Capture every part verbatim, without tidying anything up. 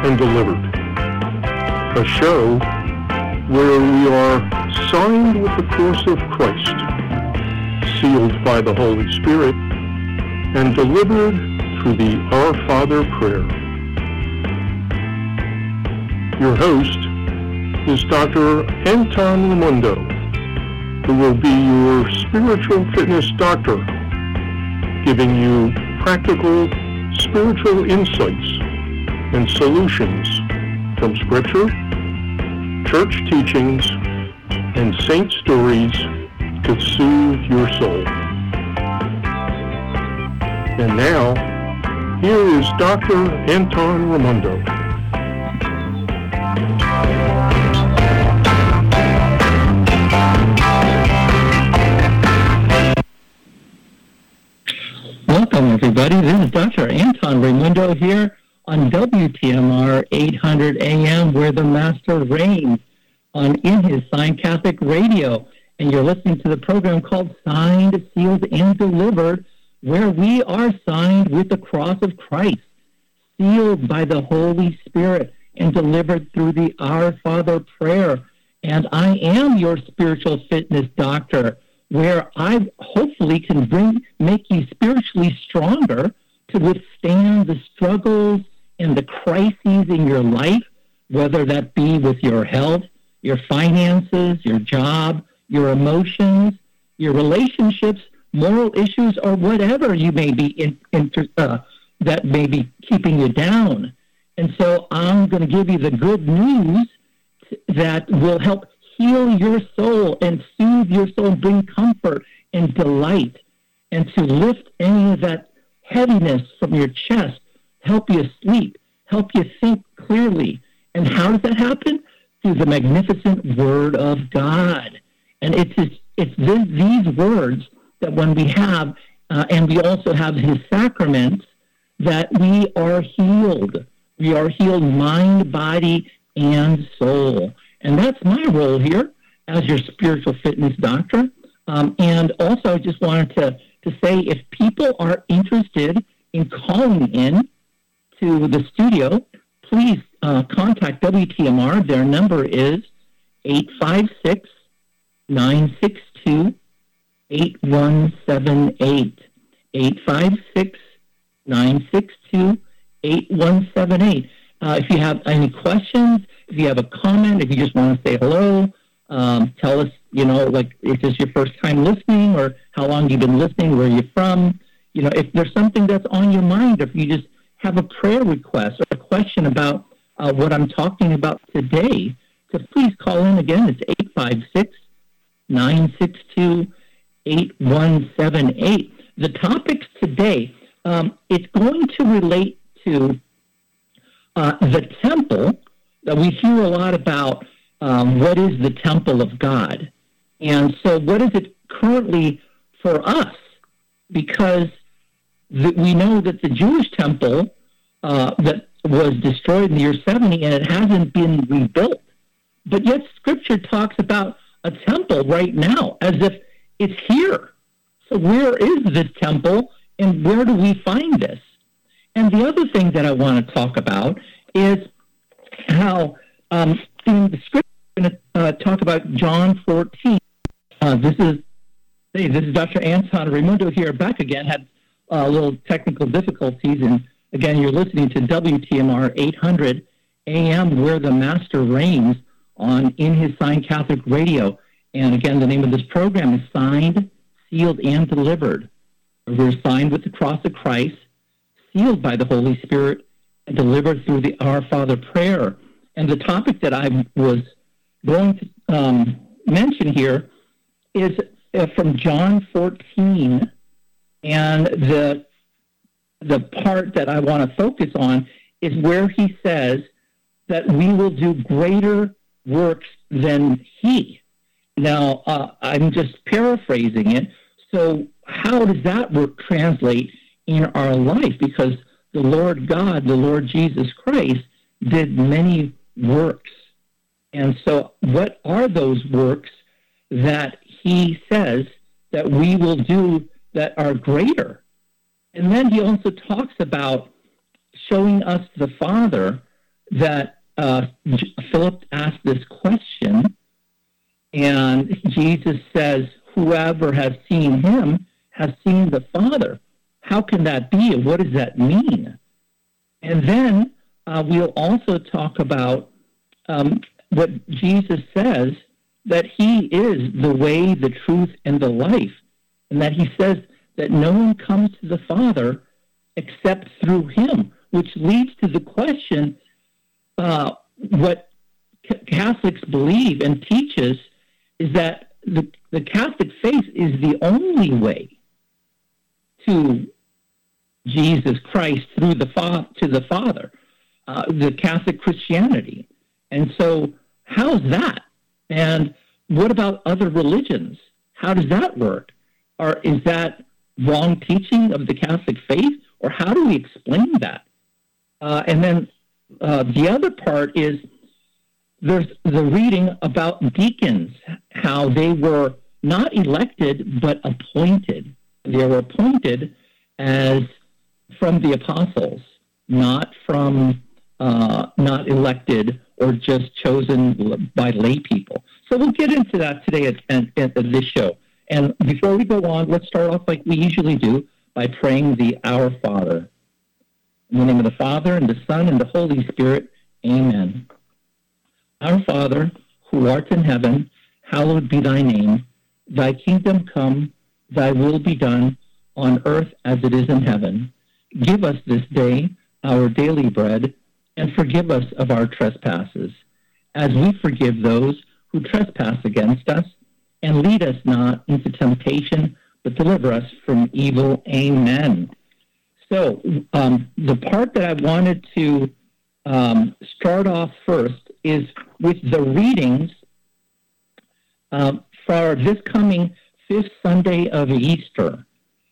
and Delivered, a show where we are signed with the cross of Christ, sealed by the Holy Spirit, and delivered through the Our Father prayer. Your host is Doctor Anton Raimundo, who will be your spiritual fitness doctor, giving you practical spiritual insights and solutions from Scripture, church teachings, and saint stories to soothe your soul. And now, here is Doctor Anton Raimundo. Welcome, everybody. This is Doctor Anton Raimundo here on W T M R eight hundred A M, where the Master reigns, on In His Sign Catholic Radio. And you're listening to the program called Signed, Sealed, and Delivered, where we are signed with the cross of Christ, sealed by the Holy Spirit, and delivered through the Our Father prayer. And I am your spiritual fitness doctor, where I hopefully can bring, make you spiritually stronger to withstand the struggles and the crises in your life, whether that be with your health, your finances, your job, your emotions, your relationships, moral issues, or whatever you may be in, in uh, that may be keeping you down. And so I'm going to give you the good news that will help heal your soul and soothe your soul and bring comfort and delight, and to lift any of that heaviness from your chest, help you sleep, help you think clearly. And how does that happen? Through the magnificent Word of God. And it's this, it's this, these words that when we have, uh, and we also have His sacraments, that we are healed. We are healed mind, body, and soul. And that's my role here as your spiritual fitness doctor. Um, and also, I just wanted to, to say, if people are interested in calling in to the studio, please uh, contact W T M R. Their number is eight five six, nine six two, eight one seven eight. eight five six, nine six two, eight one seven eight. Uh, if you have any questions, if you have a comment, if you just want to say hello, um, tell us, you know, like, if this is your first time listening, or how long you've been listening, where you're from. You know, if there's something that's on your mind, if you just have a prayer request or a question about uh, what I'm talking about today, so please call in again. It's eight five six, nine six two, eight one seven eight. The topics today, um, it's going to relate to uh, the temple. That we hear a lot about um, what is the temple of God. And so what is it currently for us? Because the, we know that the Jewish temple uh, that was destroyed in the year seventy, and it hasn't been rebuilt. But yet Scripture talks about a temple right now as if it's here. So where is this temple, and where do we find this? And the other thing that I want to talk about is how um, in the Scripture, we're going to uh, talk about John fourteen. Uh, this is hey, this is Doctor Anton Raimundo here, back again. Had a uh, little technical difficulties, and again, you're listening to W T M R eight hundred A M, where the Master reigns, on In His Sign Catholic Radio. And again, the name of this program is Signed, Sealed, and Delivered. We're signed with the cross of Christ, sealed by the Holy Spirit, and delivered through the Our Father prayer. And the topic that I was going to um, mention here is uh, from John fourteen, and the the part that I want to focus on is where he says that we will do greater works than he. Now, uh, I'm just paraphrasing it. So how does that work translate in our life? Because the Lord God, the Lord Jesus Christ, did many works. And so what are those works that he says that we will do that are greater? And then he also talks about showing us the Father that uh, Philip asked this question, and Jesus says, whoever has seen him has seen the Father. How can that be, and what does that mean? And then uh, we'll also talk about um, what Jesus says, that he is the way, the truth, and the life, and that he says that no one comes to the Father except through him, which leads to the question, uh, what Catholics believe and teaches is that the, the Catholic faith is the only way to Jesus Christ through the fa- to the Father, uh, the Catholic Christianity. And so how's that? And what about other religions? How does that work? Or is that wrong teaching of the Catholic faith? Or how do we explain that? Uh, and then uh, the other part is there's the reading about deacons, how they were not elected but appointed. They were appointed as from the apostles, not from uh, not elected or just chosen by lay people. So we'll get into that today at, at, at this show. And before we go on, let's start off like we usually do by praying the Our Father. In the name of the Father, and the Son, and the Holy Spirit, amen. Our Father, who art in heaven, hallowed be thy name. Thy kingdom come, thy will be done, on earth as it is in heaven. Give us this day our daily bread, and forgive us of our trespasses, as we forgive those who trespass against us. And lead us not into temptation, but deliver us from evil. Amen. So um, the part that I wanted to um, start off first is with the readings uh, for this coming fifth Sunday of Easter.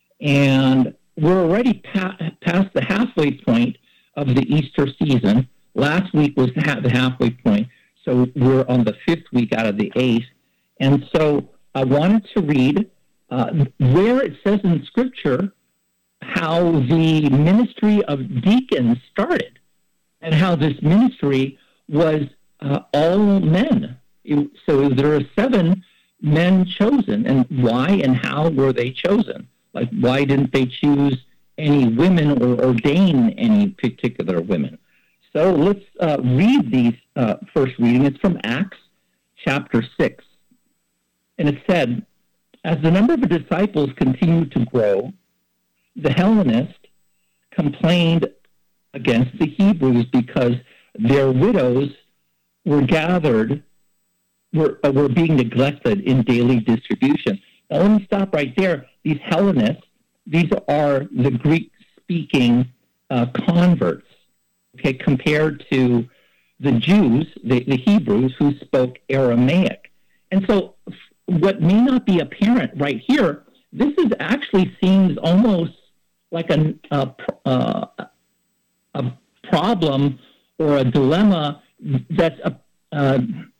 And we're already pa- past the halfway point of the Easter season. Last week was the halfway point, so we're on the fifth week out of the eighth. And so I wanted to read uh, where it says in Scripture how the ministry of deacons started and how this ministry was uh, all men. It, so there are seven men chosen, and why and how were they chosen? Like, why didn't they choose any women or ordain any particular women? So let's uh, read these uh, first reading. It's from Acts chapter six. And it said, as the number of the disciples continued to grow, the Hellenists complained against the Hebrews because their widows were gathered, were, uh, were being neglected in daily distribution. Now, let me stop right there. These Hellenists, these are the Greek-speaking uh, converts, okay, compared to the Jews, the, the Hebrews, who spoke Aramaic. And so what may not be apparent right here, this is actually seems almost like a, a, a, a problem or a dilemma that's a, uh,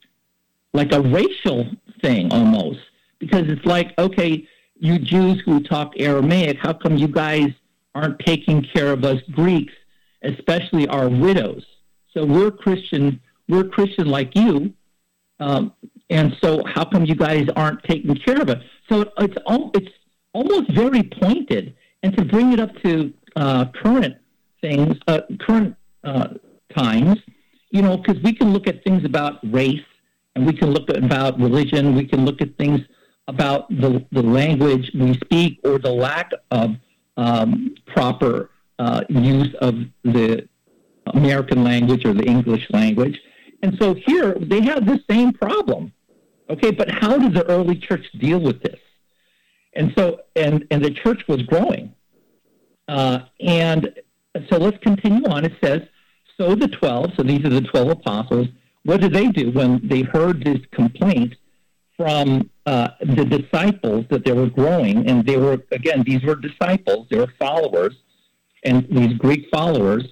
like a racial thing almost. Because it's like, okay, you Jews who talk Aramaic, how come you guys aren't taking care of us Greeks, especially our widows? So we're Christian, we're Christian like you, um, and so how come you guys aren't taking care of it? So it, it's al- it's almost very pointed, and to bring it up to uh, current things, uh, current uh, times, you know, because we can look at things about race, and we can look at about religion, we can look at things about the, the language we speak or the lack of um, proper uh, use of the American language or the English language. And so here they have the same problem. Okay, but how did the early church deal with this? And so, and, and the church was growing. Uh, and so let's continue on. It says, so the twelve, so these are the twelve apostles, what did they do when they heard this complaint from uh, the disciples that they were growing? And they were, again, these were disciples, they were followers, and these Greek followers,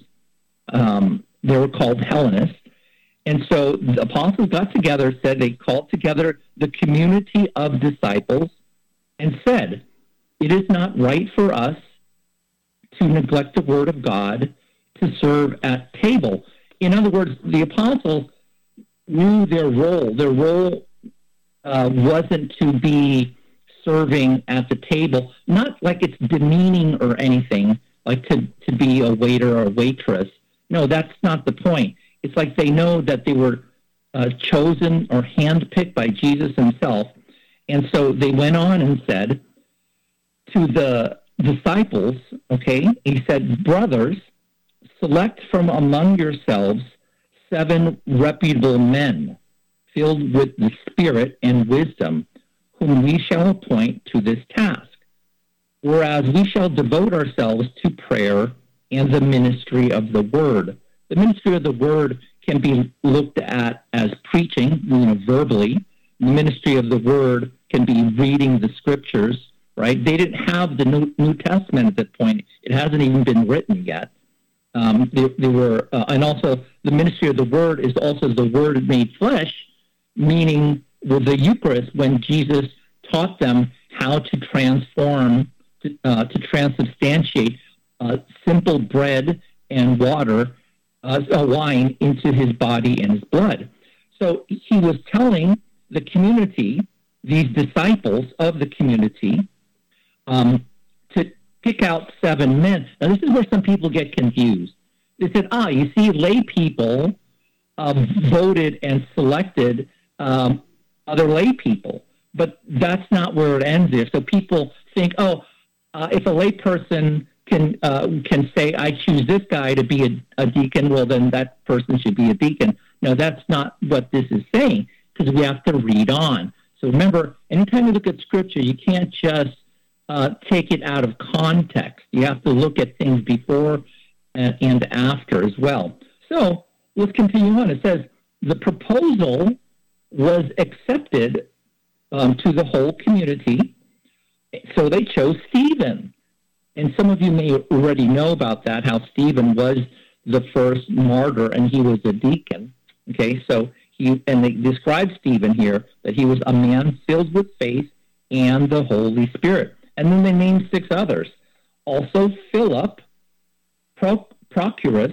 um, they were called Hellenists. And so the apostles got together, said they called together the community of disciples and said, it is not right for us to neglect the word of God to serve at table. in other words, the apostles knew their role. Their role uh, wasn't to be serving at the table, not like it's demeaning or anything, like to, to be a waiter or a waitress. No, that's not the point. It's like they know that they were uh, chosen or handpicked by Jesus himself. And so they went on and said to the disciples, okay, he said, brothers, select from among yourselves seven reputable men filled with the Spirit and wisdom, whom we shall appoint to this task. Whereas we shall devote ourselves to prayer and the ministry of the word. The ministry of the word can be looked at as preaching, you know, verbally. The ministry of the word can be reading the scriptures, right? They didn't have the New, New Testament at that point. It hasn't even been written yet. Um, they, they were, uh, and also the ministry of the word is also the word made flesh, meaning with the Eucharist, when Jesus taught them how to transform, to, uh, to transubstantiate uh, simple bread and water, uh, uh, wine, into his body and his blood. So he was telling the community, these disciples of the community, um, to pick out seven men. Now, this is where some people get confused. They said, ah, you see, lay people uh, voted and selected um, other lay people. But that's not where it ends there. So people think, oh, uh, if a lay person can uh, can say, I choose this guy to be a, a deacon, well, then that person should be a deacon. No, that's not what this is saying, because we have to read on. So remember, anytime you look at Scripture, you can't just uh, take it out of context. You have to look at things before and, and after as well. So let's continue on. It says, the proposal was accepted um, to the whole community, so they chose Stephen. And some of you may already know about that, how Stephen was the first martyr and he was a deacon. Okay, so he, and they describe Stephen here, that he was a man filled with faith and the Holy Spirit. And then they named six others. Also Philip, Pro, Prochorus,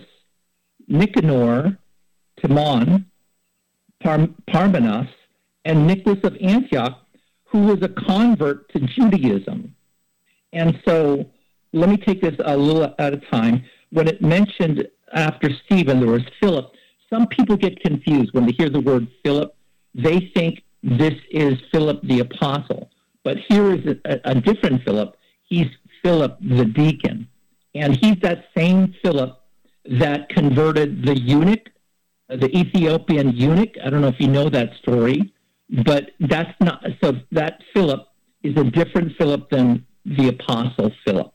Nicanor, Timon, Par, Parmenas, and Nicholas of Antioch, who was a convert to Judaism. And so let me take this a little at a time. When it mentioned after Stephen, there was Philip. Some people get confused when they hear the word Philip. They think this is Philip the apostle. But here is a, a different Philip. He's Philip the deacon. And he's that same Philip that converted the eunuch, the Ethiopian eunuch. I don't know if you know that story. But that's not, so that Philip is a different Philip than the apostle Philip.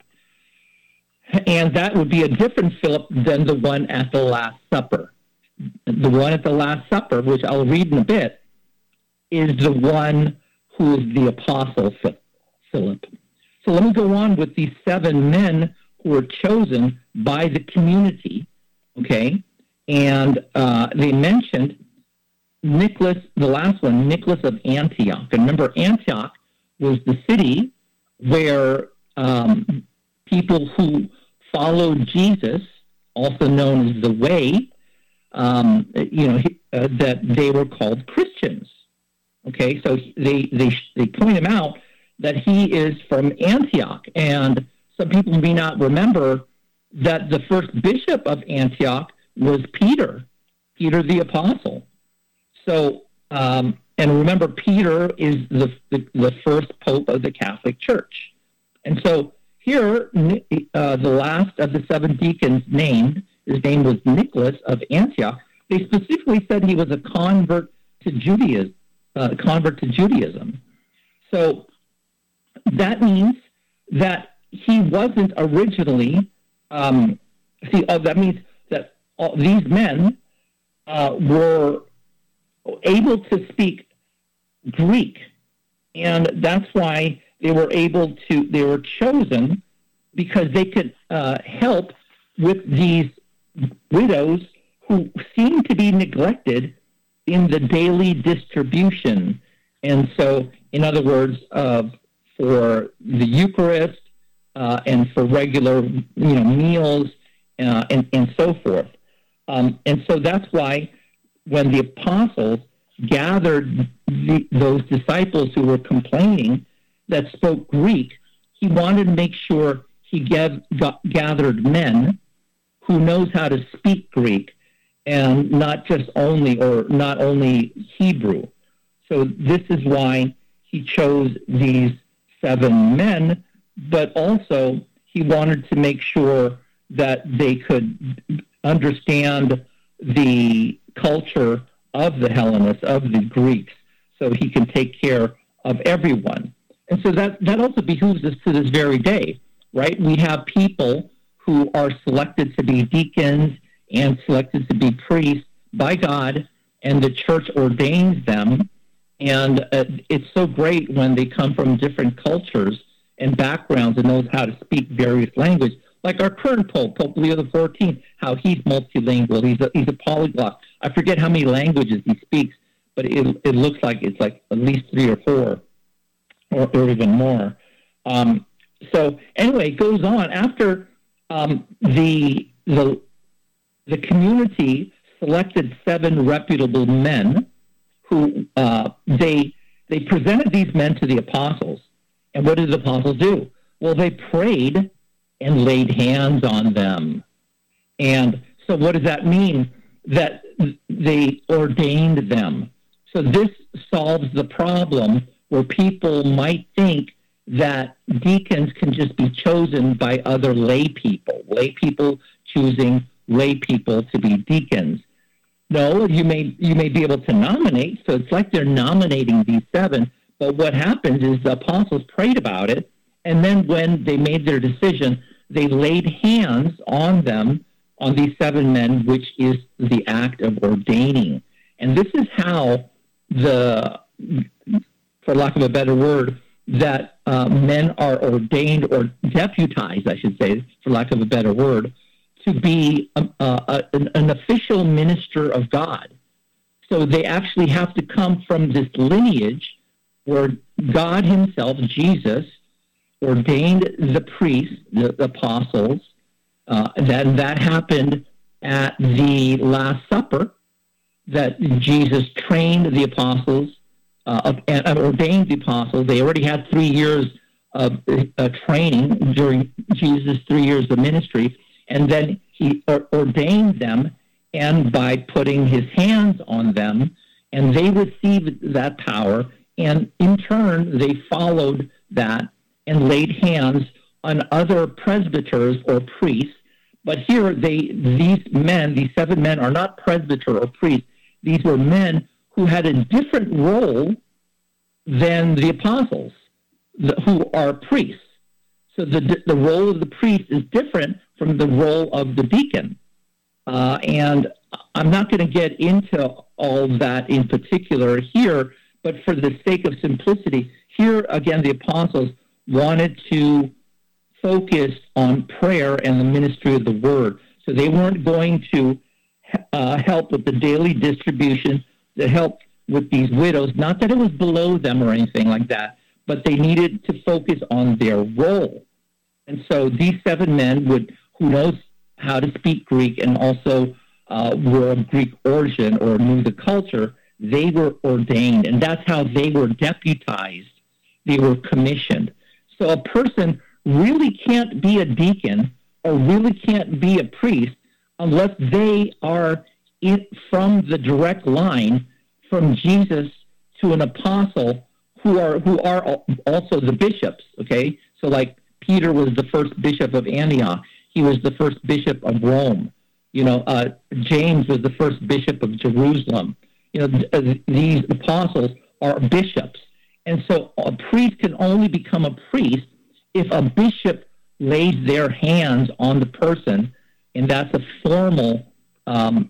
And that would be a different Philip than the one at the Last Supper. The one at the Last Supper, which I'll read in a bit, is the one who is the apostle Philip. So let me go on with these seven men who were chosen by the community, okay? And uh, they mentioned Nicholas, the last one, Nicholas of Antioch. And remember, Antioch was the city where um, people who followed Jesus, also known as the Way, um, you know, uh, that they were called Christians. Okay, so they, they they point him out that he is from Antioch. And some people may not remember that the first bishop of Antioch was Peter, Peter the Apostle. So, um, and remember, Peter is the, the the first pope of the Catholic Church. And so here, uh, the last of the seven deacons named, his name was Nicholas of Antioch. They specifically said he was a convert to Judaism. Uh, convert to Judaism. So that means that he wasn't originally. Um, see, uh, that means that all these men uh, were able to speak Greek, and that's why they were able to, they were chosen because they could uh, help with these widows who seemed to be neglected in the daily distribution. And so, in other words, uh, for the Eucharist uh, and for regular, you know, meals uh, and, and so forth. Um, and so that's why when the apostles gathered the, those disciples who were complaining that spoke Greek, he wanted to make sure he gav- got, gathered men who knows how to speak Greek and not just only or not only Hebrew. So this is why he chose these seven men, but also he wanted to make sure that they could understand the culture of the Hellenists, of the Greeks, so he can take care of everyone. And so that, that also behooves us to this very day, right? We have people who are selected to be deacons and selected to be priests by God, and the church ordains them. And uh, it's so great when they come from different cultures and backgrounds and knows how to speak various languages. Like our current Pope, Pope Leo the fourteenth, how he's multilingual. He's a, he's a polyglot. I forget how many languages he speaks, but it, it looks like it's like at least three or four or, or even more. Um, so anyway, it goes on. After um, the, the, the community selected seven reputable men who uh, they, they presented these men to the apostles. And what did the apostles do? Well, they prayed and laid hands on them. And so what does that mean? That they ordained them. So this solves the problem where people might think that deacons can just be chosen by other lay people, lay people choosing lay people to be deacons. No, you may you may be able to nominate, so it's like they're nominating these seven, but what happens is the apostles prayed about it, and then when they made their decision, they laid hands on them, on these seven men, which is the act of ordaining. And this is how the, for lack of a better word, that uh, men are ordained or deputized, I should say, for lack of a better word, to be a, a, an, an official minister of God. So they actually have to come from this lineage where God himself, Jesus, ordained the priests, the, the apostles. Uh, that that happened at the Last Supper, that Jesus trained the apostles uh, and uh, ordained the apostles. They already had three years of uh, training during Jesus' three years of ministry, and then he or- ordained them, and by putting his hands on them, and they received that power, and in turn they followed that and laid hands on other presbyters or priests. But here, they these men, these seven men, are not presbyter or priests. These were men who had a different role than the apostles, the, who are priests. So the the role of the priest is different from the role of the deacon. Uh, and I'm not going to get into all that in particular here, but for the sake of simplicity, here again, the apostles wanted to focus on prayer and the ministry of the word. So they weren't going to uh, help with the daily distribution, that helped with these widows. Not that it was below them or anything like that, but they needed to focus on their role. And so these seven men would, who knows how to speak Greek and also uh, were of Greek origin or knew the culture, they were ordained, and that's how they were deputized. They were commissioned. So a person really can't be a deacon or really can't be a priest unless they are in, from the direct line from Jesus to an apostle, who are who are also the bishops. Okay, so like Peter was the first bishop of Antioch. He was the first bishop of Rome. You know, uh, James was the first bishop of Jerusalem. You know, th- these apostles are bishops. And so a priest can only become a priest if a bishop lays their hands on the person, and that's a formal, um,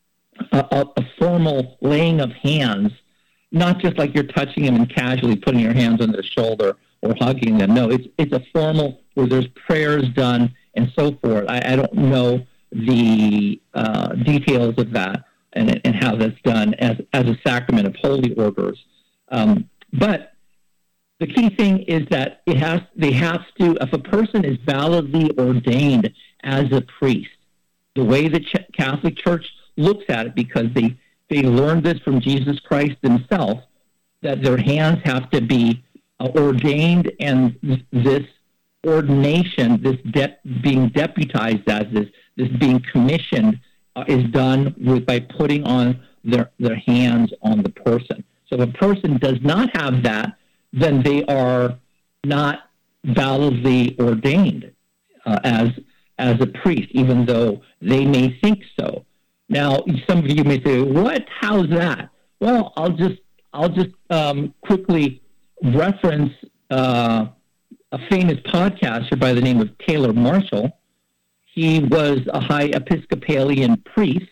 a, a formal laying of hands, not just like you're touching them and casually putting your hands on their shoulder or hugging them. No, it's it's a formal where there's prayers done and so forth. I, I don't know the uh, details of that and and how that's done as as a sacrament of holy orders. Um, but the key thing is that it has they have to, if a person is validly ordained as a priest, the way the Ch- Catholic Church looks at it, because they, they learned this from Jesus Christ himself, that their hands have to be uh, ordained, and this ordination, this de- being deputized as this, this being commissioned, uh, is done with by putting on their, their hands on the person. So if a person does not have that, then they are not validly ordained uh, as as a priest, even though they may think so. Now, some of you may say, "What? How's that?" Well, I'll just I'll just um, quickly reference uh, a famous podcaster by the name of Taylor Marshall. He was a high Episcopalian priest,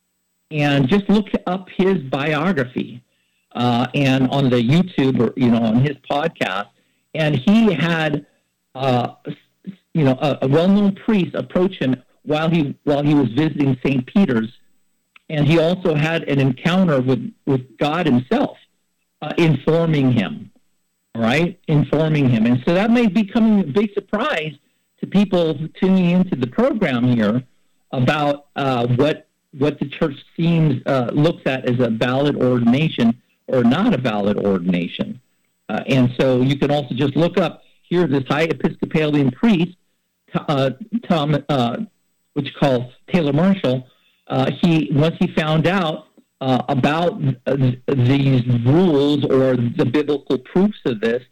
and just look up his biography uh, and on the YouTube, or you know, on his podcast. And he had, uh, you know, a, a well-known priest approach him while he while he was visiting Saint Peter's, and he also had an encounter with, with God himself, uh, informing him. All right, informing him, and so that may be coming a big surprise to people tuning into the program here about uh, what what the church seems uh, looks at as a valid ordination or not a valid ordination. Uh, and so you can also just look up here this high Episcopalian priest, uh, Tom, uh, which is called Taylor Marshall. Uh, he once he found out uh, about uh, these rules or the biblical proofs of this,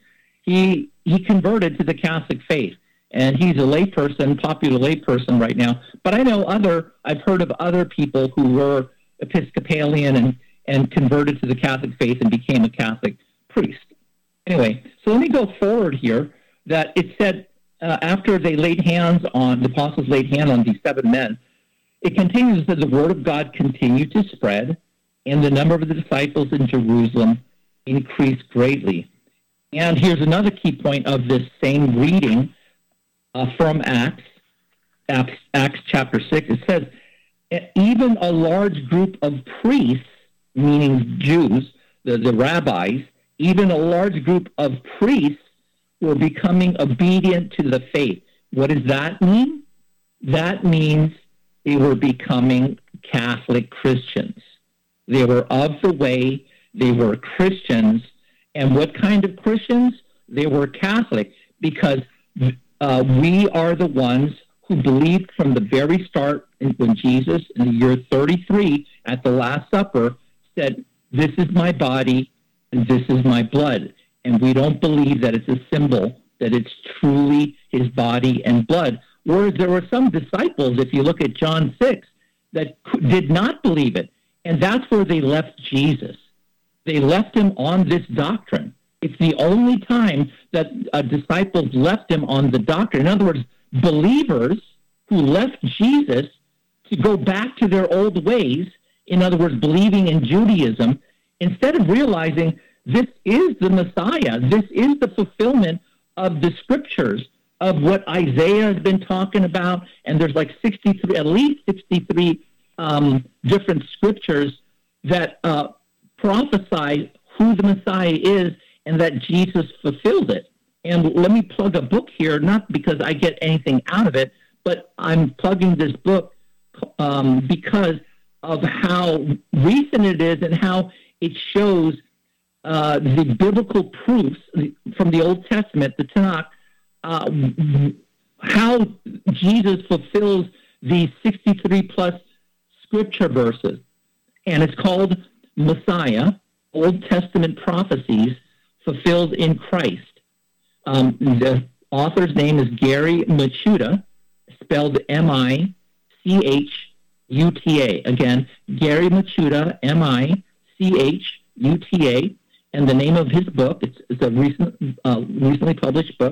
he he converted to the Catholic faith, and he's a layperson, popular layperson right now. But I know other I've heard of other people who were Episcopalian and and converted to the Catholic faith and became a Catholic priest. Anyway, so let me go forward here, that it said uh, after they laid hands on, the apostles laid hand on these seven men, it continues that the word of God continued to spread, and the number of the disciples in Jerusalem increased greatly. And here's another key point of this same reading uh, from Acts, Acts, Acts chapter six. It says, even a large group of priests, meaning Jews, the, the rabbis, even a large group of priests were becoming obedient to the faith. What does that mean? That means they were becoming Catholic Christians. They were of the way, they were Christians. And what kind of Christians? They were Catholic, because uh, we are the ones who believed from the very start when Jesus, in the year thirty-three, at the Last Supper, said, "This is my body, and this is my blood." And we don't believe that it's a symbol, that it's truly his body and blood. Whereas there were some disciples, if you look at John six, that did not believe it. And that's where they left Jesus. They left him on this doctrine. It's the only time that uh, disciples left him on the doctrine. In other words, believers who left Jesus to go back to their old ways, in other words, believing in Judaism, instead of realizing this is the Messiah, this is the fulfillment of the scriptures, of what Isaiah has been talking about, and there's like sixty-three, at least sixty-three um, different scriptures that uh, prophesy who the Messiah is and that Jesus fulfilled it. And let me plug a book here, not because I get anything out of it, but I'm plugging this book um, because of how recent it is and how it shows uh, the biblical proofs from the Old Testament, the Tanakh, uh, how Jesus fulfills these sixty-three plus scripture verses. And it's called Messiah, Old Testament Prophecies Fulfilled in Christ. Um, the author's name is Gary Michuta, spelled M I C H U T A. Again, Gary Michuta, M I C H U T A. And the name of his book, it's, it's a recent, uh, recently published book.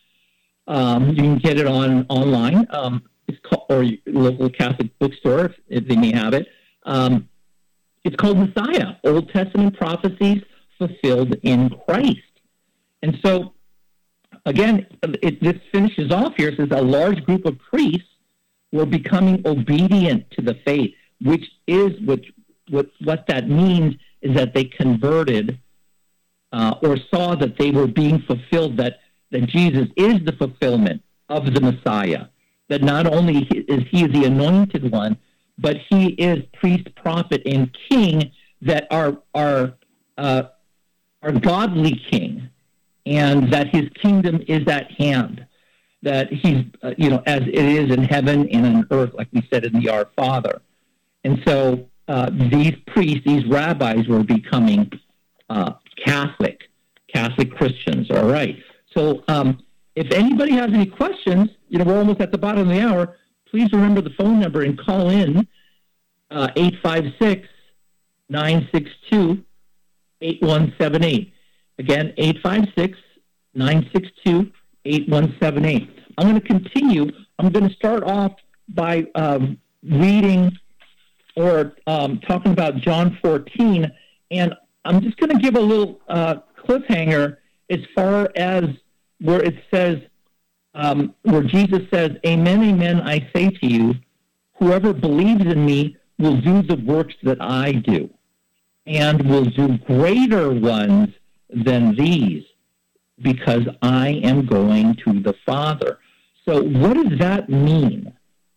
Um, you can get it on online, um, it's called, or local Catholic bookstore, if, if they may have it. Um, it's called Messiah, Old Testament Prophecies Fulfilled in Christ. And so, again, it, this finishes off here. It says a large group of priests were becoming obedient to the faith, which is what what, what that means is that they converted uh, or saw that they were being fulfilled, that, that Jesus is the fulfillment of the Messiah. that not only is he the anointed one, but he is priest, prophet, and king, that are are uh, our godly king, and that his kingdom is at hand, that he's, uh, you know, as it is in heaven and on earth, like we said in the Our Father. And so uh, these priests, these rabbis were becoming uh, Catholic, Catholic Christians, all right? So um, if anybody has any questions, you know, we're almost at the bottom of the hour, please remember the phone number and call in uh, eight five six, nine six two, eight one seven eight. Again, eight five six, nine six two, eight one seven eight. I'm going to continue. I'm going to start off by um, reading or um, talking about John fourteen, and I'm just going to give a little uh, cliffhanger as far as where it says, um, where Jesus says, "Amen, amen, I say to you, whoever believes in me will do the works that I do, and will do greater ones than these, because I am going to the Father." So what does that mean?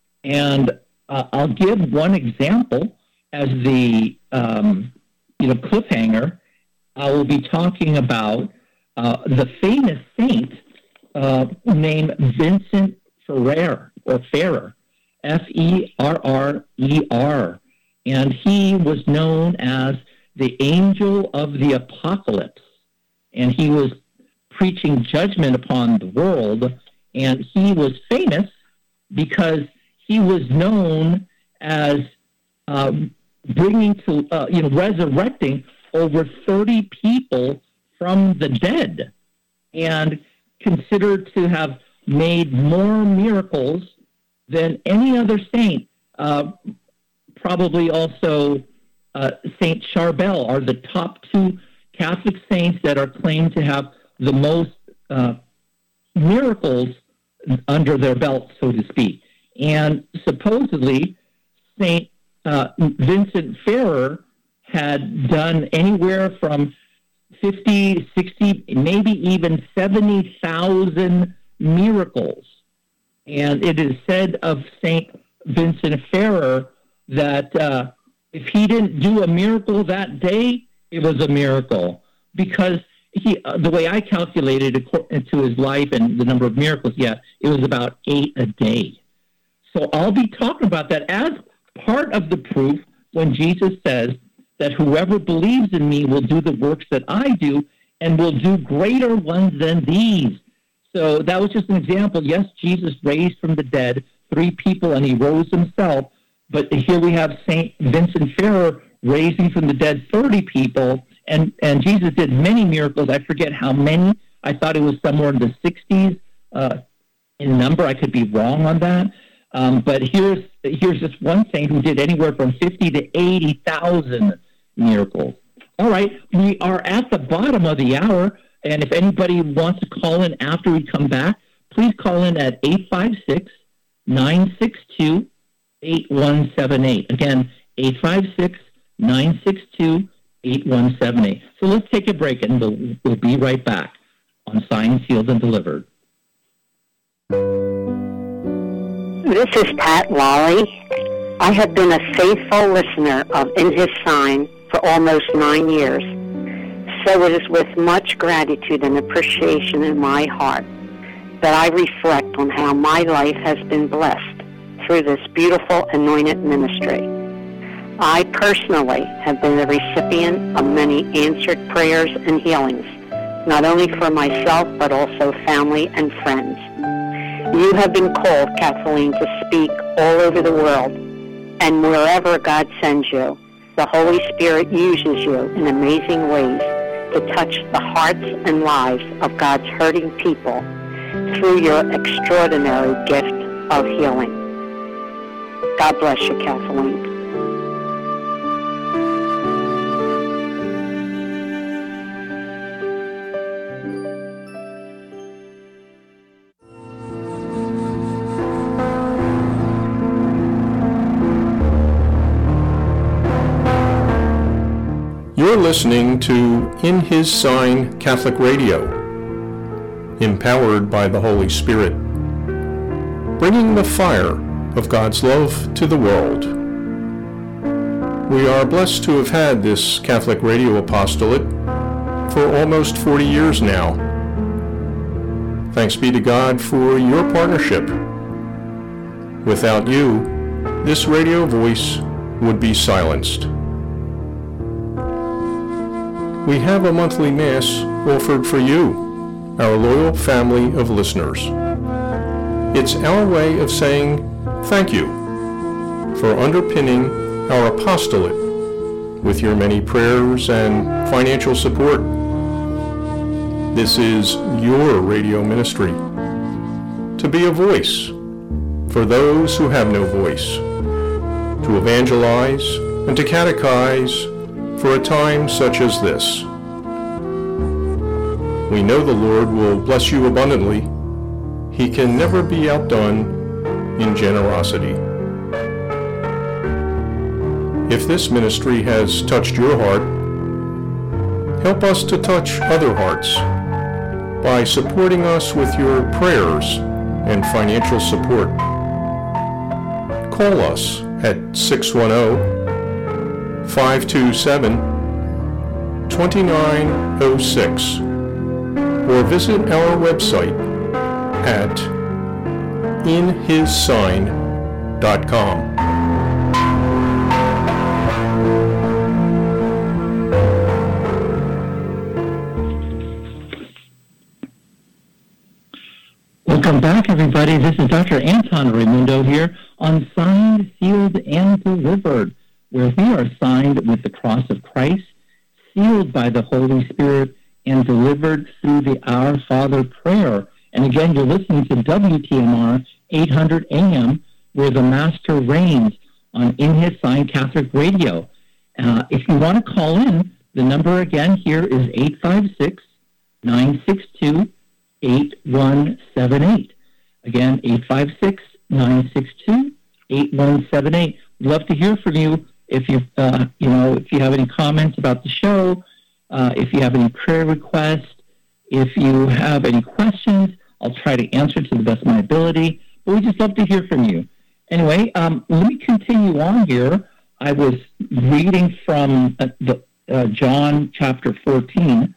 And uh, I'll give one example as the um, you know cliffhanger. I will be talking about uh, the famous saint uh, named Vincent Ferrer, or Ferrer, F E R R E R. And he was known as the angel of the apocalypse. And he was preaching judgment upon the world. And he was famous because he was known as uh, bringing to, uh, you know, resurrecting over thirty people from the dead, and considered to have made more miracles than any other saint. Uh, probably also uh, Saint Charbel are the top two Catholic saints that are claimed to have the most uh, miracles under their belt, so to speak. And supposedly, Saint uh, Vincent Ferrer had done anywhere from fifty, sixty, maybe even seventy thousand miracles. And it is said of Saint Vincent Ferrer that uh, if he didn't do a miracle that day, it was a miracle. Because he, uh, the way I calculated according to his life and the number of miracles, yeah, it was about eight a day. So I'll be talking about that as part of the proof when Jesus says that whoever believes in me will do the works that I do and will do greater ones than these. So that was just an example. Yes, Jesus raised from the dead three people and he rose himself, but here we have Saint Vincent Ferrer raising from the dead thirty people, and, and Jesus did many miracles. I forget how many. I thought it was somewhere in the sixties uh, in number. I could be wrong on that. Um, but here's here's just one saint who did anywhere from fifty to eighty thousand miracles. All right, we are at the bottom of the hour, and if anybody wants to call in after we come back, please call in at eight five six, nine six two, eight one seven eight. Again, eight five six, nine six two, eight one seven eight. So let's take a break, and we'll, we'll be right back on Signed, Sealed, and Delivered. This is Pat Lally. I have been a faithful listener of In His Sign for almost nine years. So it is with much gratitude and appreciation in my heart that I reflect on how my life has been blessed through this beautiful anointed ministry. I personally have been the recipient of many answered prayers and healings, not only for myself but also family and friends. You have been called, Kathleen, to speak all over the world, and wherever God sends you, the Holy Spirit uses you in amazing ways to touch the hearts and lives of God's hurting people through your extraordinary gift of healing. God bless you, Kathleen. You're listening to In His Sign Catholic Radio, empowered by the Holy Spirit. bringing the fire of God's love to the world. We are blessed to have had this Catholic Radio Apostolate for almost forty years now. Thanks be to God for your partnership. Without you, this radio voice would be silenced. We have a monthly Mass offered for you, our loyal family of listeners. It's our way of saying thank you for underpinning our apostolate with your many prayers and financial support. This is your radio ministry, to be a voice for those who have no voice, to evangelize and to catechize for a time such as this. We know the Lord will bless you abundantly. He can never be outdone in generosity. If this ministry has touched your heart, help us to touch other hearts by supporting us with your prayers and financial support. Call us at six one zero, five two seven, two nine zero six or visit our website at in his sign dot com. Welcome back, everybody. This is Doctor Anton Raimundo here on Signed, Sealed, and Delivered, where we are signed with the cross of Christ, sealed by the Holy Spirit, and delivered through the Our Father prayer. And again, you're listening to W T M R eight hundred A M, where the Master reigns on In His Sign Catholic Radio. Uh, if you want to call in, the number again here is eight five six, nine six two, eight one seven eight. Again, eight five six, nine six two, eight one seven eight. We'd love to hear from you if you uh, you know if you have any comments about the show, uh, if you have any prayer requests, if you have any questions. I'll try to answer to the best of my ability, but we just love to hear from you. Anyway, um, let me continue on here. I was reading from uh, the, uh, John chapter fourteen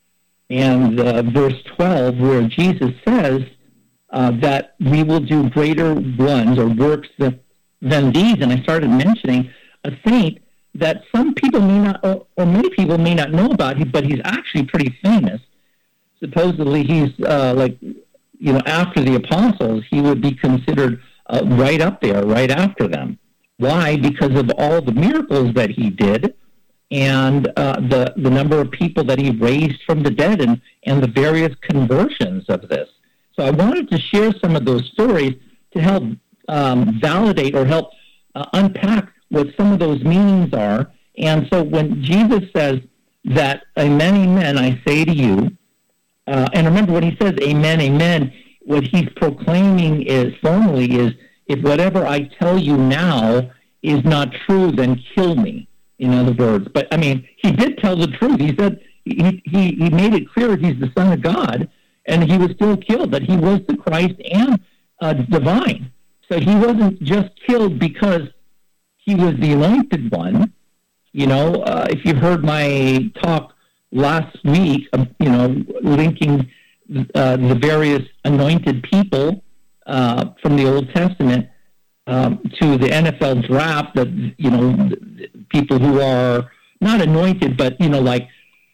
and uh, verse twelve, where Jesus says uh, that we will do greater ones or works that, than these. And I started mentioning a saint that some people may not, or, or many people may not know about, but he's actually pretty famous. Supposedly he's uh, like, you know, after the apostles, he would be considered uh, right up there, right after them. Why? Because of all the miracles that he did and uh, the, the number of people that he raised from the dead and, and the various conversions of this. So I wanted to share some of those stories to help um, validate or help uh, unpack what some of those meanings are. And so when Jesus says that, amen, amen, I say to you, Uh, and remember, when he says amen, amen, what he's proclaiming is formally is, if whatever I tell you now is not true, then kill me, in other words. But, I mean, he did tell the truth. He said, he, he, he made it clear he's the Son of God, and he was still killed, that he was the Christ and uh, divine. So he wasn't just killed because he was the anointed one. You know, uh, if you heard my talk last week, uh, you know, linking uh, the various anointed people uh, from the Old Testament um, to the N F L draft, that, you know, people who are not anointed, but, you know, like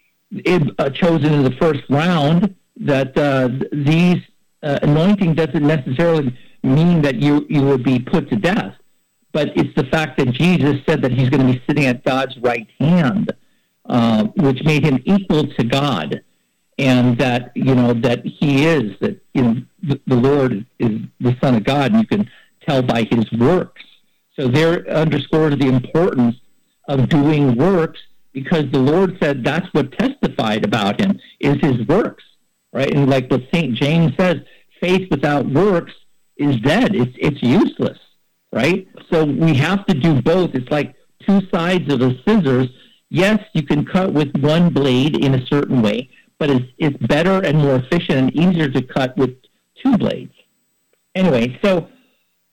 uh, chosen in the first round, that uh, these uh, anointing doesn't necessarily mean that you, you would be put to death. But it's the fact that Jesus said that he's going to be sitting at God's right hand, Uh, which made him equal to God, and that, you know, that he is, that, you know, the, the Lord is the Son of God, and you can tell by his works. So there underscores the importance of doing works, because the Lord said that's what testified about him, is his works, right? And like what Saint James says, faith without works is dead. It's, it's useless, right? So we have to do both. It's like two sides of a scissors. Yes, you can cut with one blade in a certain way, but it's, it's better and more efficient and easier to cut with two blades. Anyway, so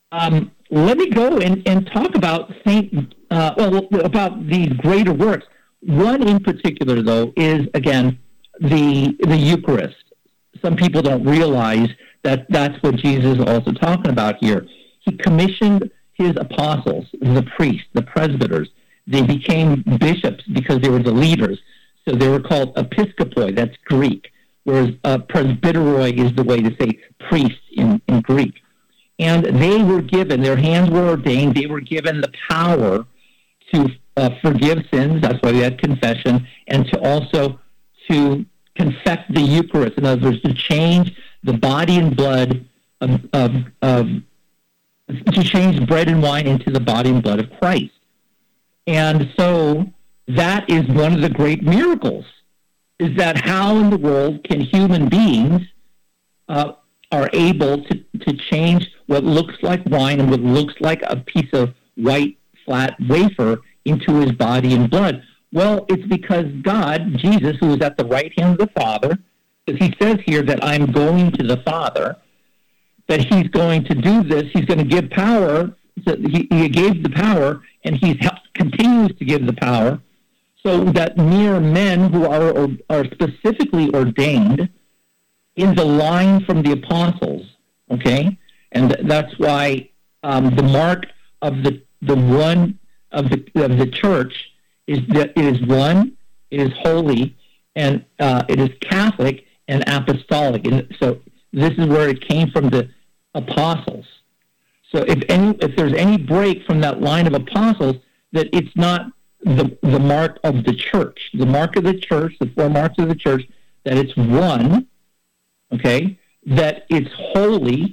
Um, let me go and, and talk about Saint, uh, well, about these greater works. One in particular, though, is, again, the the Eucharist. Some people don't realize that that's what Jesus is also talking about here. He commissioned his apostles, the priests, the presbyters. They became bishops because they were the leaders. So they were called episkopoi, that's Greek, whereas uh, presbyteroi is the way to say priest in, in Greek. And they were given, their hands were ordained, they were given the power to uh, forgive sins, that's why we had confession, and to also to confect the Eucharist, in other words, to change the body and blood of, of, of to change bread and wine into the body and blood of Christ. And so that is one of the great miracles, is that how in the world can human beings uh, are able to, to change what looks like wine and what looks like a piece of white, flat wafer into his body and blood? Well, it's because God, Jesus, who is at the right hand of the Father, because he says here that I'm going to the Father, that he's going to do this, he's going to give power. So he, he gave the power, and he continues to give the power, so that mere men who are are specifically ordained in the line from the apostles, okay? And that's why um, the mark of the the one of the of the church is that it is one, it is holy, and uh, it is Catholic and apostolic. And so this is where it came from, the apostles. So if any if there's any break from that line of apostles, that it's not the the mark of the church. The mark of the church, the four marks of the church, that it's one, okay, that it's holy,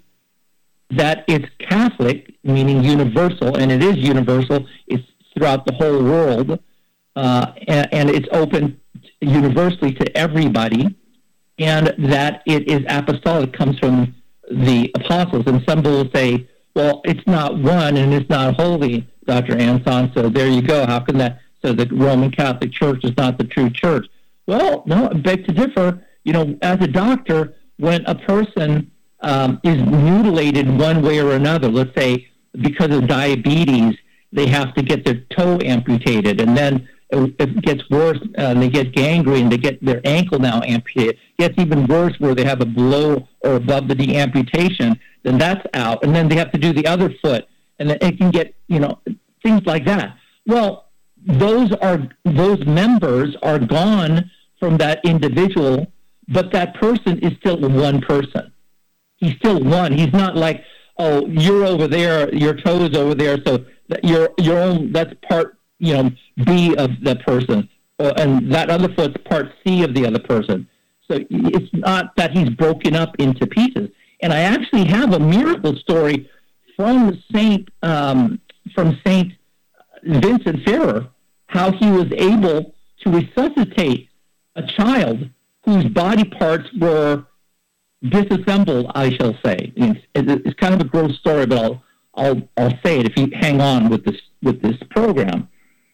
that it's Catholic, meaning universal, and it is universal, it's throughout the whole world, uh, and, and it's open universally to everybody, and that it is apostolic, comes from the apostles. And some will say, well, it's not one and it's not holy, Doctor Anton, so there you go. How can that, so the Roman Catholic Church is not the true church? Well, no, I beg to differ. You know, as a doctor, when a person um, is mutilated one way or another, let's say because of diabetes, they have to get their toe amputated, and then it, it gets worse, uh, they get gangrene, they get their ankle now amputated. It gets even worse where they have a below or above the knee amputation, then that's out, and then they have to do the other foot, and then it can get, you know, things like that. Well, those are those members are gone from that individual, but that person is still one person. He's still one. He's not like, oh, you're over there, your toe is over there, so that your your own, that's part, you know, B of the person, uh, and that other foot's part C of the other person. So it's not that he's broken up into pieces. And I actually have a miracle story from Saint um, from Saint Vincent Ferrer, how he was able to resuscitate a child whose body parts were disassembled, I shall say. It's, it's kind of a gross story, but I'll I'll I'll say it if you hang on with this with this program.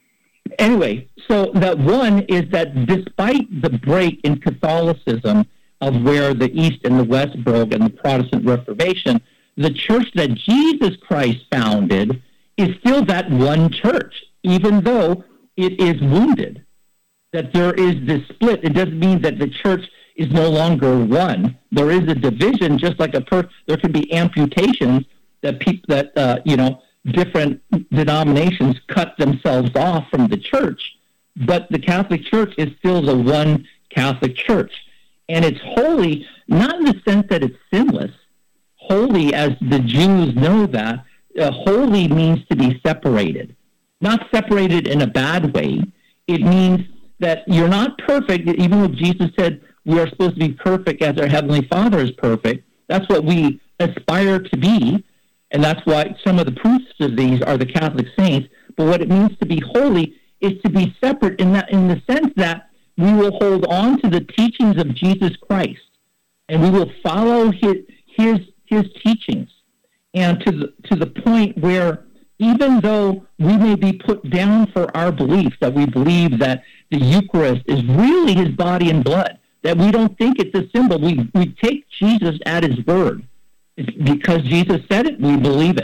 Anyway, so that one is that despite the break in Catholicism of where the East and the West broke and the Protestant Reformation, the church that Jesus Christ founded is still that one church, even though it is wounded. That there is this split. It doesn't mean that the church is no longer one. There is a division, just like a per. There can be amputations that people that uh, you know different denominations cut themselves off from the church, but the Catholic Church is still the one Catholic Church, and it's holy not in the sense that it's sinless. Holy, as the Jews know that, uh, holy means to be separated, not separated in a bad way. It means that you're not perfect, even though Jesus said we are supposed to be perfect as our Heavenly Father is perfect. That's what we aspire to be, and that's why some of the proofs of these are the Catholic saints. But what it means to be holy is to be separate in that, in the sense that we will hold on to the teachings of Jesus Christ, and we will follow his his his teachings, and to the to the point where even though we may be put down for our beliefs, that we believe that the Eucharist is really his body and blood, that we don't think it's a symbol. We we take Jesus at his word. It's because Jesus said it, we believe it.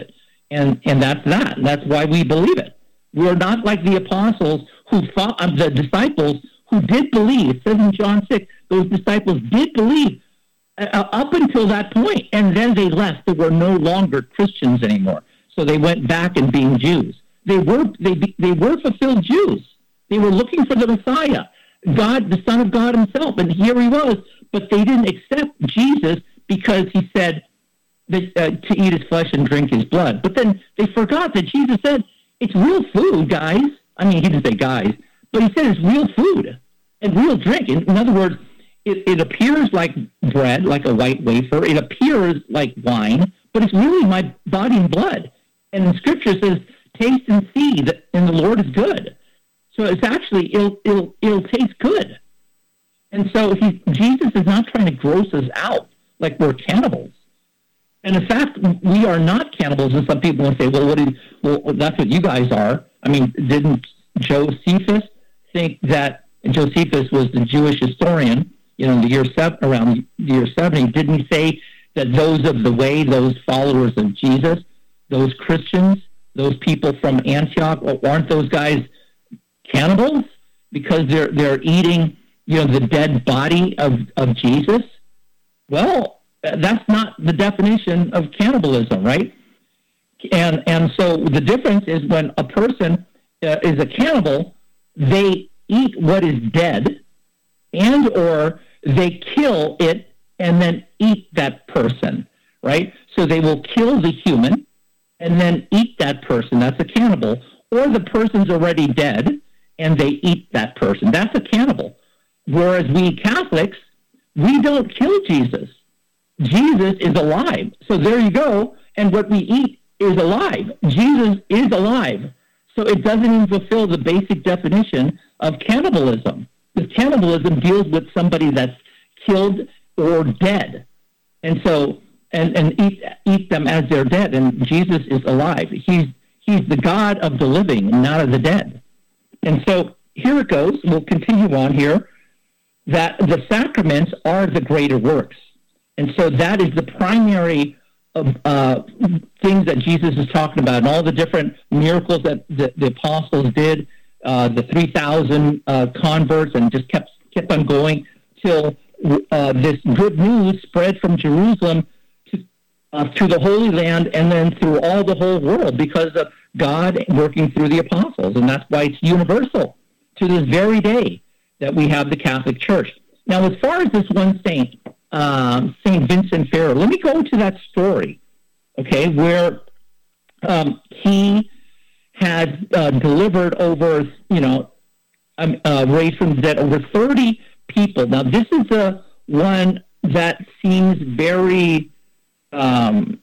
And and that's that. That's why we believe it. We're not like the apostles who thought, uh, the disciples who did believe. It says in John six, those disciples did believe uh, up until that point, and then they left. They were no longer Christians anymore. So they went back and being Jews. They were they they were fulfilled Jews. They were looking for the Messiah, God, the Son of God himself, and here he was. But they didn't accept Jesus because he said that, uh, to eat his flesh and drink his blood. But then they forgot that Jesus said, it's real food, guys. I mean, he didn't say guys, but he said it's real food and real drink. In, in other words, it, it appears like bread, like a white wafer. It appears like wine, but it's really my body and blood. And the Scripture says, taste and see that and the Lord is good. So it's actually, it'll, it'll, it'll taste good. And so he, Jesus is not trying to gross us out like we're cannibals. And in fact, we are not cannibals. And some people will say, well, what is, well, that's what you guys are. I mean, didn't Josephus think that Josephus was the Jewish historian, you know, in the year seven, around the year seventy? Didn't he say that those of the way, those followers of Jesus, those Christians, those people from Antioch, aren't those guys cannibals because they're they're eating, you know, the dead body of, of Jesus? Well, that's not the definition of cannibalism, right? And and so the difference is when a person uh, is a cannibal, they eat what is dead, and or they kill it and then eat that person, right? So they will kill the human and then eat that person. That's a cannibal. Or the person's already dead and they eat that person. That's a cannibal. Whereas we Catholics, we don't kill Jesus. Jesus is alive. So there you go. And what we eat is alive. Jesus is alive. So it doesn't even fulfill the basic definition of cannibalism. Because cannibalism deals with somebody that's killed or dead. And so, and, and eat eat them as they're dead. And Jesus is alive. He's he's the God of the living, not of the dead. And so here it goes. We'll continue on here. That the sacraments are the greater works. And so that is the primary uh, things that Jesus is talking about, and all the different miracles that the, the apostles did, uh, the three thousand uh, converts, and just kept kept on going till uh, this good news spread from Jerusalem to, uh, to the Holy Land and then through all the whole world because of God working through the apostles. And that's why it's universal to this very day that we have the Catholic Church. Now, as far as this one saint, um, Saint Vincent Ferrer, let me go to that story, okay, where um, he had uh, delivered over, you know, um, uh, raised from the dead over thirty people. Now, this is the one that seems very um,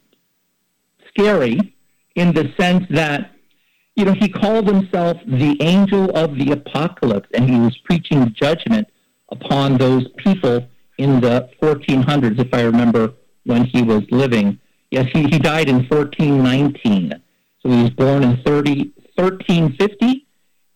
scary in the sense that, you know, he called himself the angel of the apocalypse, and he was preaching judgment upon those people in the fourteen hundreds, if I remember when he was living. Yes, he, he died in fourteen nineteen. So he was born in thirteen fifty,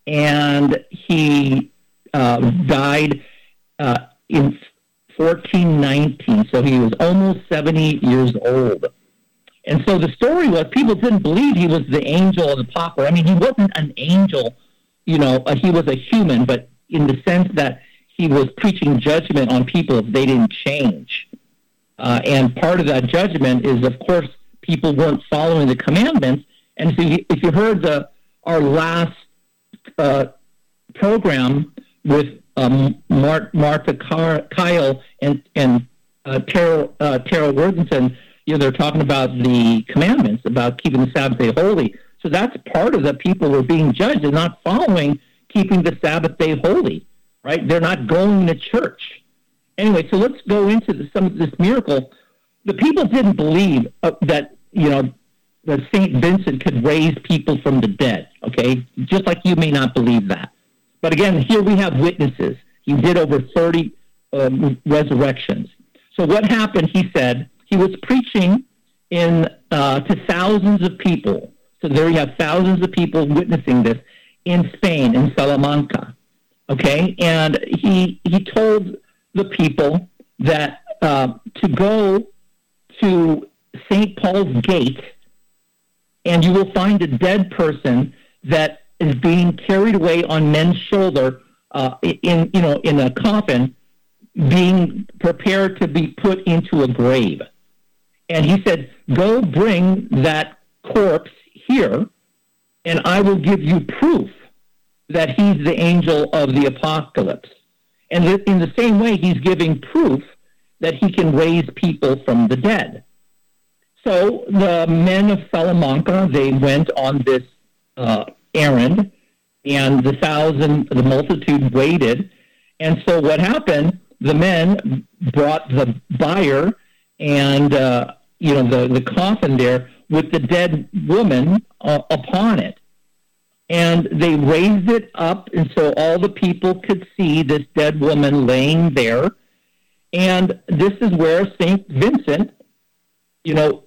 and he uh, died uh, in fourteen nineteen. So he was almost seventy years old. And so the story was, people didn't believe he was the angel of the apocalypse. I mean, he wasn't an angel, you know, uh, he was a human, but in the sense that he was preaching judgment on people if they didn't change. Uh, and part of that judgment is, of course, people weren't following the commandments. And so if you heard the our last uh, program with um, Mar- Martha Car- Kyle and, and uh, Tara, uh, Tara Worthington, you know, they're talking about the commandments, about keeping the Sabbath day holy. So that's part of the people who are being judged and not following keeping the Sabbath day holy, right? They're not going to church. Anyway, so let's go into the, some of this miracle. The people didn't believe uh, that, you know, that Saint Vincent could raise people from the dead, okay? Just like you may not believe that. But again, here we have witnesses. He did over thirty um, resurrections. So what happened, he said, he was preaching in uh, to thousands of people. So there you have thousands of people witnessing this in Spain, in Salamanca. Okay, and he he told the people that uh, to go to Saint Paul's Gate and you will find a dead person that is being carried away on men's shoulder uh, in, you know, in a coffin, being prepared to be put into a grave. And he said, go bring that corpse here, and I will give you proof that he's the angel of the apocalypse. And in the same way, he's giving proof that he can raise people from the dead. So the men of Salamanca, they went on this uh, errand, and the thousand, the multitude waited. And so what happened, the men brought the bier and, uh, you know, the, the coffin there with the dead woman uh, upon it. And they raised it up, and so all the people could see this dead woman laying there. And this is where Saint Vincent, you know,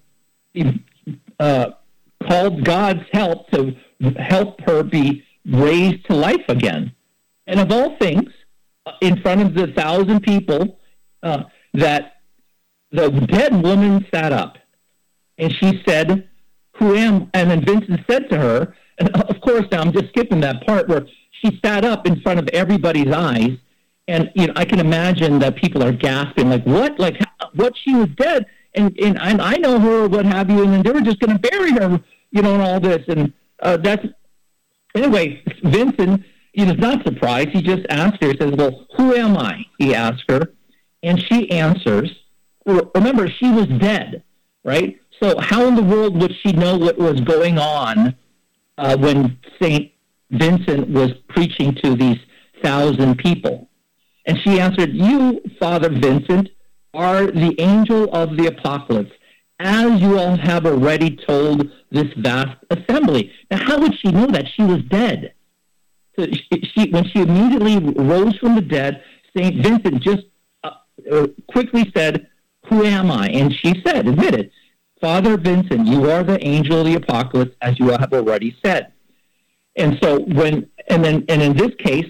uh, called God's help to help her be raised to life again. And of all things, in front of the thousand people, uh, that the dead woman sat up, and she said, "Who am?" And then Vincent said to her, and of course, now I'm just skipping that part where she sat up in front of everybody's eyes, and you know I can imagine that people are gasping, like, "What? Like, what? She was dead, and and, and I know her, or what have you?" And then they were just going to bury her, you know, and all this, and uh, that's anyway. Vincent, he was not surprised. He just asked her. He says, "Well, who am I?" He asked her, and she answers. Remember, she was dead, right? So how in the world would she know what was going on uh, when Saint Vincent was preaching to these thousand people? And she answered, "You, Father Vincent, are the angel of the apocalypse, as you all have already told this vast assembly." Now, how would she know that? She was dead. So she, she, when she immediately rose from the dead, Saint Vincent just uh, uh, quickly said, "Who am I?" And she said, admitted, "Father Vincent, you are the angel of the apocalypse, as you have already said." And so when, and then, and in this case,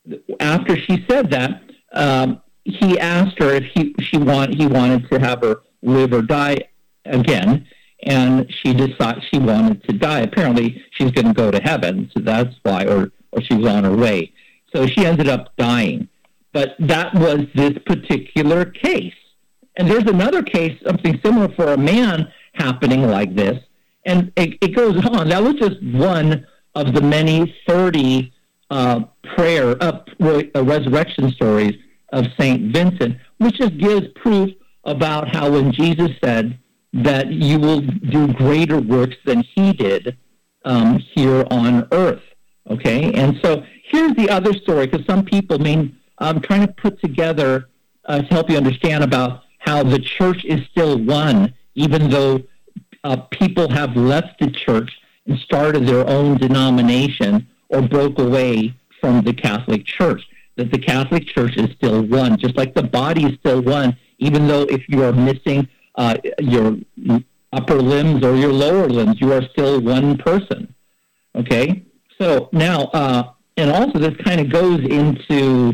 after she said that, um, he asked her if he, she want, he wanted to have her live or die again, and she decided she wanted to die. Apparently, she's going to go to heaven, so that's why, or, or she was on her way. So she ended up dying. But that was this particular case. And there's another case, something similar for a man happening like this, and it, it goes on. That was just one of the many thirty uh, prayer, uh, uh, resurrection stories of Saint Vincent, which just gives proof about how when Jesus said that you will do greater works than he did um, here on earth. Okay, and so here's the other story, because some people, I mean, I'm trying to put together uh, to help you understand about how the church is still one, even though uh, people have left the church and started their own denomination or broke away from the Catholic Church. That the Catholic Church is still one, just like the body is still one, even though if you are missing uh, your upper limbs or your lower limbs, you are still one person. Okay? So now, uh, and also this kind of goes into,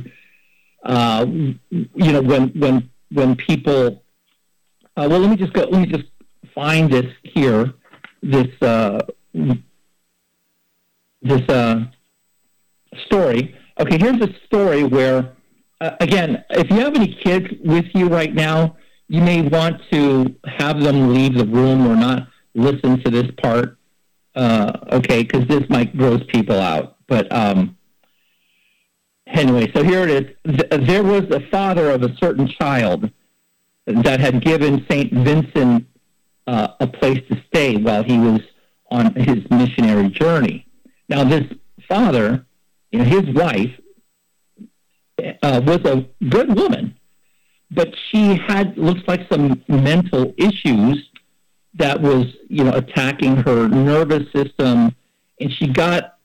uh, you know, when when when people, uh, well, let me just go, let me just find this here, this, uh, this, uh, story. Okay, here's a story where, uh, again, if you have any kids with you right now, you may want to have them leave the room or not listen to this part, uh, okay, because this might gross people out. But, um, anyway, so here it is. There was a father of a certain child that had given Saint Vincent uh, a place to stay while he was on his missionary journey. Now, this father, you know, his wife, uh, was a good woman, but she had, looks like, some mental issues that was, you know, attacking her nervous system, and she got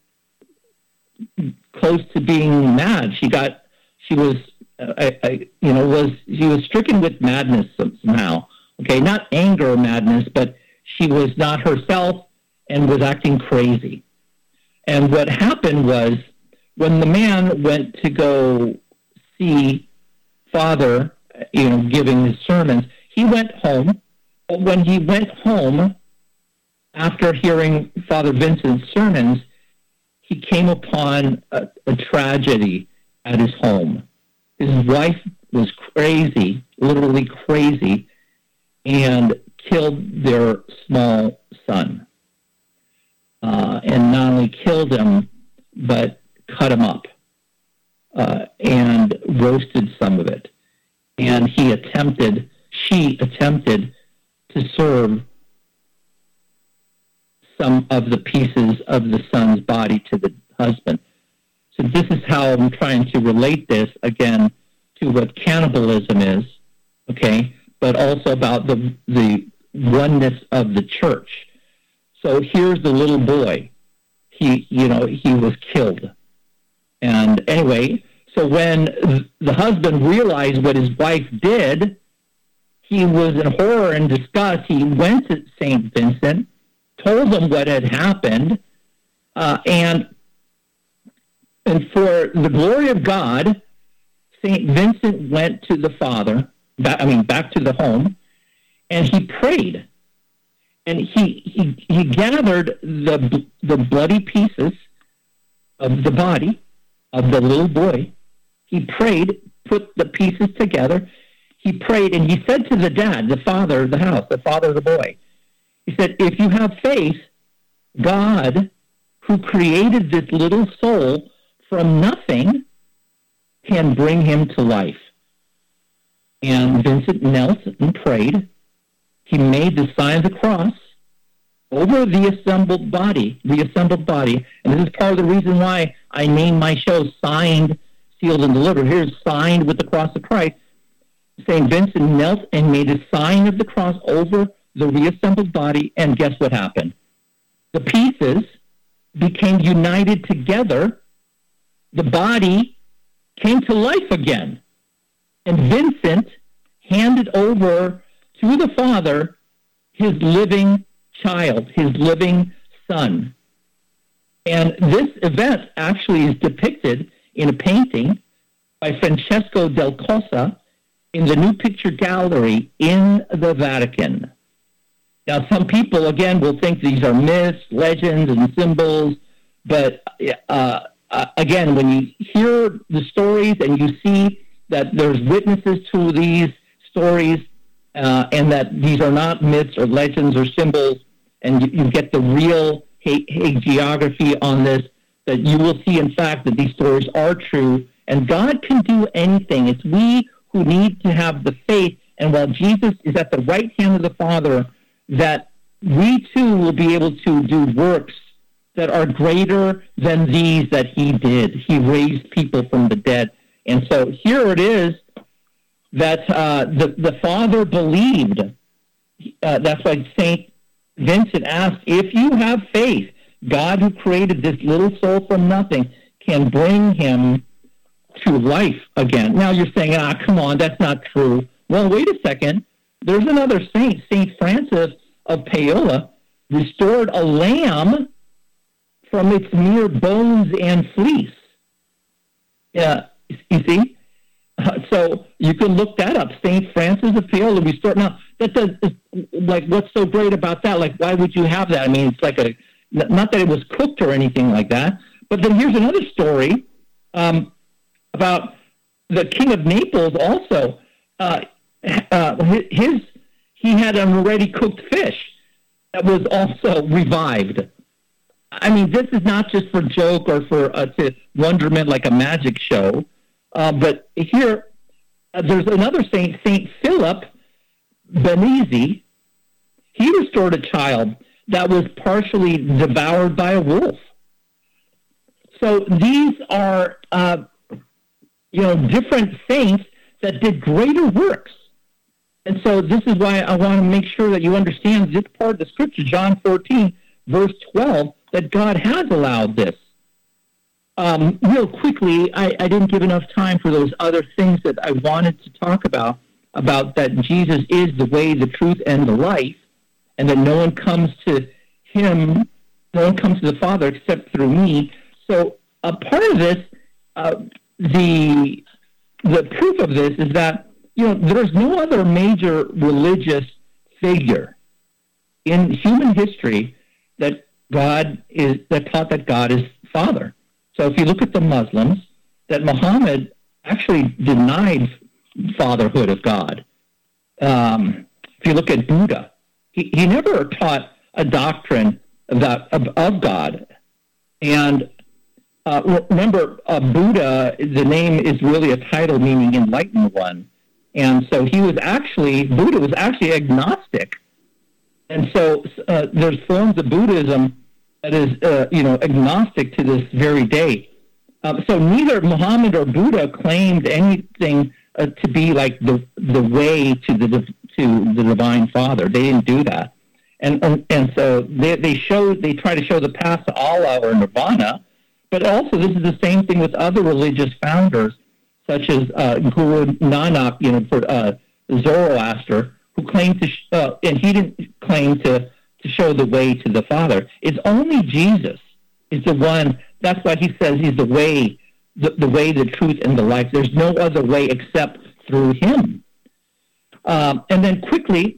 close to being mad. She got, she was, uh, I, I, you know, was, she was stricken with madness somehow. Okay, not anger madness, but she was not herself and was acting crazy. And what happened was, when the man went to go see Father, you know, giving his sermons, he went home. But when he went home, after hearing Father Vincent's sermons, he came upon a, a tragedy at his home. His wife was crazy, literally crazy, and killed their small son. Uh, and not only killed him, but cut him up uh, and roasted some of it. And he attempted, she attempted to serve some of the pieces of the son's body to the husband. So this is how I'm trying to relate this, again, to what cannibalism is, okay, but also about the the oneness of the church. So here's the little boy. He, you know, he was killed. And anyway, so when the husband realized what his wife did, he was in horror and disgust. He went to Saint Vincent, told him what had happened, uh, and and for the glory of God, Saint Vincent went to the father, back, I mean, back to the home, and he prayed. And he, he he gathered the the bloody pieces of the body of the little boy. He prayed, put the pieces together. He prayed, and he said to the dad, the father of the house, the father of the boy, he said, if you have faith, God, who created this little soul from nothing, can bring him to life. And Vincent knelt and prayed. He made the sign of the cross over the assembled body, the assembled body. And this is part of the reason why I named my show Signed, Sealed, and Delivered. Here's signed with the cross of Christ. Saint Vincent knelt and made a sign of the cross over the reassembled body, and guess what happened? The pieces became united together. The body came to life again. And Vincent handed over to the Father his living child, his living son. And this event actually is depicted in a painting by Francesco del Cossa in the New Picture Gallery in the Vatican. Now, some people, again, will think these are myths, legends, and symbols, but uh, uh, again, when you hear the stories and you see that there's witnesses to these stories, uh, and that these are not myths or legends or symbols, and you, you get the real ha- hagiography on this, that you will see, in fact, that these stories are true, and God can do anything. It's we who need to have the faith, and while Jesus is at the right hand of the Father, that we too will be able to do works that are greater than these that he did. He raised people from the dead. And so here it is that uh, the, the Father believed. Uh, that's why Saint Vincent asked, if you have faith, God who created this little soul from nothing can bring him to life again. Now you're saying, ah, come on, that's not true. Well, wait a second. There's another saint, Saint Francis of Paola, restored a lamb from its mere bones and fleece. Yeah, you see? Uh, so you can look that up. Saint Francis of Paola restored. Now, that does, like, what's so great about that? Like, why would you have that? I mean, it's like a, not that it was cooked or anything like that, but then here's another story um, about the King of Naples also. Uh, uh, his, he had an already cooked fish that was also revived. I mean, this is not just for joke or for uh, to wonderment like a magic show, uh, but here uh, there's another saint, Saint Philip Benizi. He restored a child that was partially devoured by a wolf. So these are, uh, you know, different saints that did greater works. And so this is why I want to make sure that you understand this part of the scripture, John fourteen, verse twelve, that God has allowed this. Um, real quickly, I, I didn't give enough time for those other things that I wanted to talk about, about that Jesus is the way, the truth, and the life, and that no one comes to him, no one comes to the Father except through me. So a part of this, uh, the the proof of this is that, you know, there's no other major religious figure in human history that God is, that taught that God is Father. So if you look at the Muslims, that Muhammad actually denied fatherhood of God. Um, if you look at Buddha, he, he never taught a doctrine that, of, of God. And uh, remember, uh, Buddha, the name is really a title meaning enlightened one. And so he was actually, Buddha was actually agnostic. And so uh, there's forms of Buddhism that is, uh, you know, agnostic to this very day. Um, so neither Muhammad or Buddha claimed anything uh, to be like the the way to the to the Divine Father. They didn't do that, and and, and so they they show they try to show the path to Allah or Nirvana, but also this is the same thing with other religious founders, such as uh, Guru Nanak, you know, for uh, Zoroaster, who claimed to sh- uh, and he didn't claim to to show the way to the Father. It's only Jesus is the one. That's why he says he's the way, the, the way, the truth, and the life. There's no other way except through him. Um, and then quickly,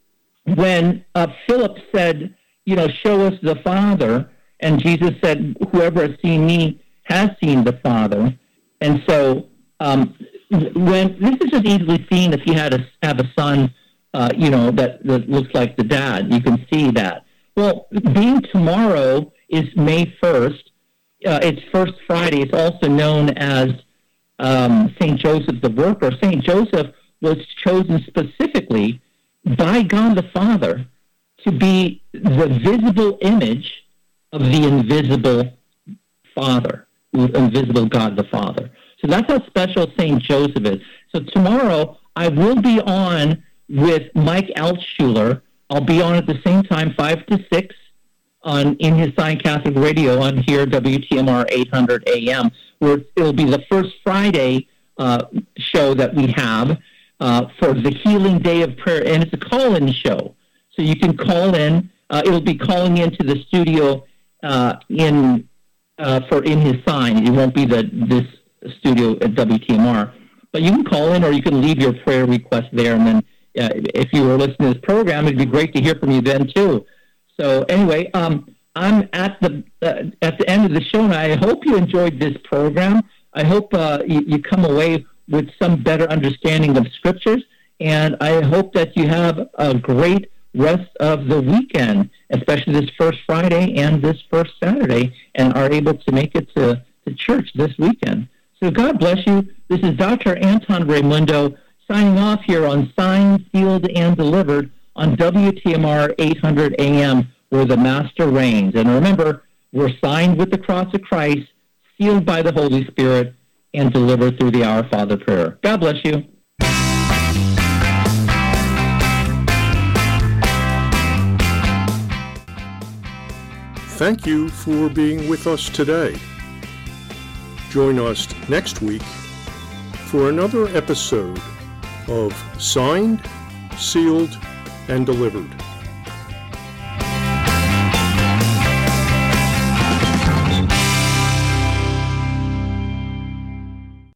when uh, Philip said, you know, show us the Father, and Jesus said, whoever has seen me has seen the Father. And so um, when this is just easily seen if you had a, have a son, uh, you know, that, that looks like the dad. You can see that. Well, being tomorrow is May first. Uh, it's First Friday. It's also known as um, Saint Joseph the Worker. Saint Joseph was chosen specifically by God the Father to be the visible image of the invisible Father, the invisible God the Father. So that's how special Saint Joseph is. So tomorrow I will be on with Mike Altshuler. I'll be on at the same time, five to six. On In His Sign Catholic Radio on here, W T M R eight hundred A M, where it'll be the first Friday uh, show that we have uh, for the Healing Day of Prayer, and it's a call-in show. So you can call in. Uh, it'll be calling into the studio uh, in uh, for In His Sign. It won't be the this studio at W T M R, but you can call in or you can leave your prayer request there, and then uh, if you were listening to this program, it'd be great to hear from you then too. So anyway, um, I'm at the uh, at the end of the show, and I hope you enjoyed this program. I hope uh, you, you come away with some better understanding of Scriptures, and I hope that you have a great rest of the weekend, especially this first Friday and this first Saturday, and are able to make it to, to church this weekend. So God bless you. This is Doctor Anton Raimundo signing off here on Signed, Sealed, and Delivered on W T M R eight hundred A M, where the Master reigns. And remember, we're signed with the cross of Christ, sealed by the Holy Spirit, and delivered through the Our Father prayer. God bless you. Thank you for being with us today. Join us next week for another episode of Signed, Sealed, and Delivered.